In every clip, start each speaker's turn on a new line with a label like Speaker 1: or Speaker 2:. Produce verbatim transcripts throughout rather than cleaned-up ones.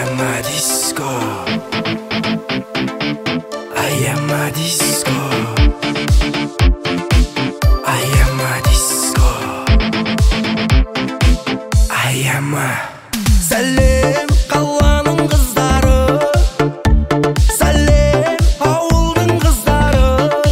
Speaker 1: am a disco. I am a disco. I am a disco. I am a. Сәлем қаланың қыздары, сәлем ауылдың қыздары,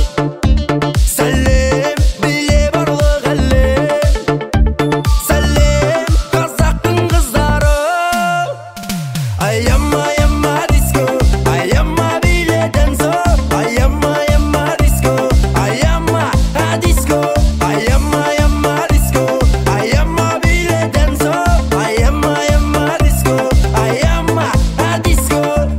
Speaker 1: сәлем биле барлық әлем, сәлем қазақтың қыздары. I am I am a disco, I am a биле дэнсо, I am I am a disco, I am a disco, I am I am a disco, I am a биле дэнсо, I am I am a disco, I am a disco.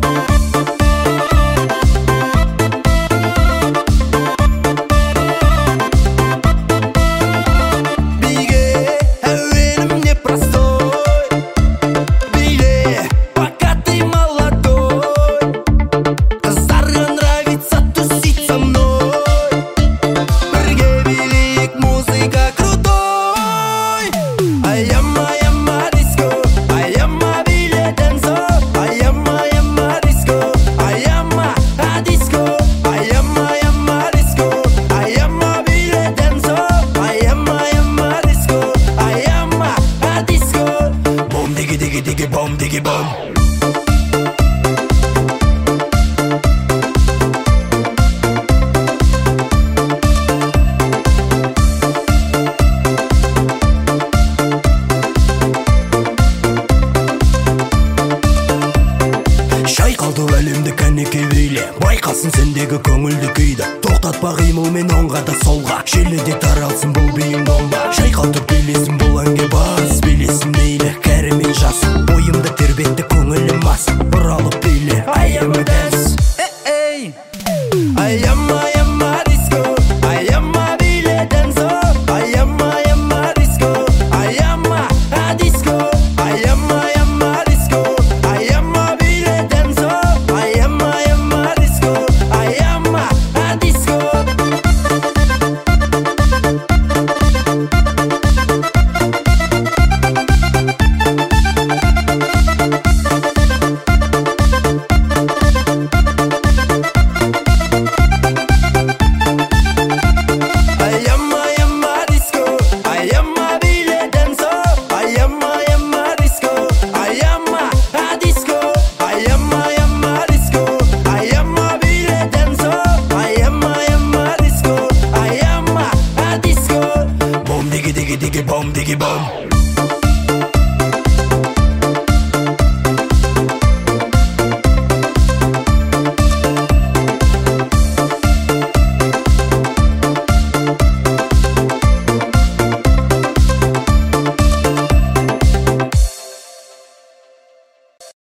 Speaker 1: Биге әуенім не простой, биле пока ты молодой, қыздарға нравится тусить со мной, бірге билейік музыка крутой. I am I am a disco, I am a биле дэнсо, I am I am a disco, I am a disco, I am I am a disco, I am a биле дэнсо, I am I am a disco, I am a disco. Boom diggy diggy diggy boom diggy boom. Шайқалды әлемді кәнеке биле, байқасын сендегі көңілді күйді. Тоқтатпа қимылмен оңға да солға, желіде таралсын бұл биің бомба. Шайқалтып билесін бұл әнге бас, билесін мейлі кәрі мен жас. Бойымды тербетті көңілім мас, бұралып биле I am a dance. I am I am a disco, I am a биле дэнсо, I am I am a disco, I am a disco, I am I am a disco, I am a биле дэнсо, I am I am a disco, I am a disco. I am I am a disco, I am a биле дэнсо, I am I am a disco, I am a disco, I am I am a disco, I am a биле дэнсо, I am I am a disco, I am a disco. Boom diggy diggy diggy boom diggy boom.